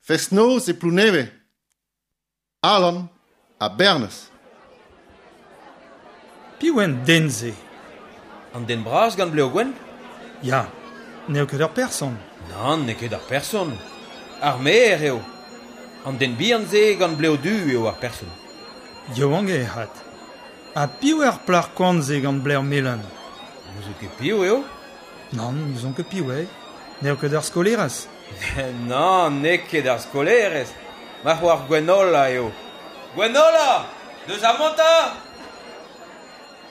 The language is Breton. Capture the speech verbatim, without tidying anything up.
Fest-no se plouneve. Alon a Bernes. Piwen denze. An den bras gant bleo gwen? Ya, neo ket ur person. Nan, ne ket ar person. Ar mer eo. An den bianze gant bleo du eo ar person. Yo ange hat. A piwer plar kwanze gant bleur melan. N'ouz ket pio eo? Nan, nous on ket piwe. Neo ket ur skoleras. Nan, ne ket ar skolerez. Ma c'hoar Gwenola eo. Gwenola! Deus ar monta!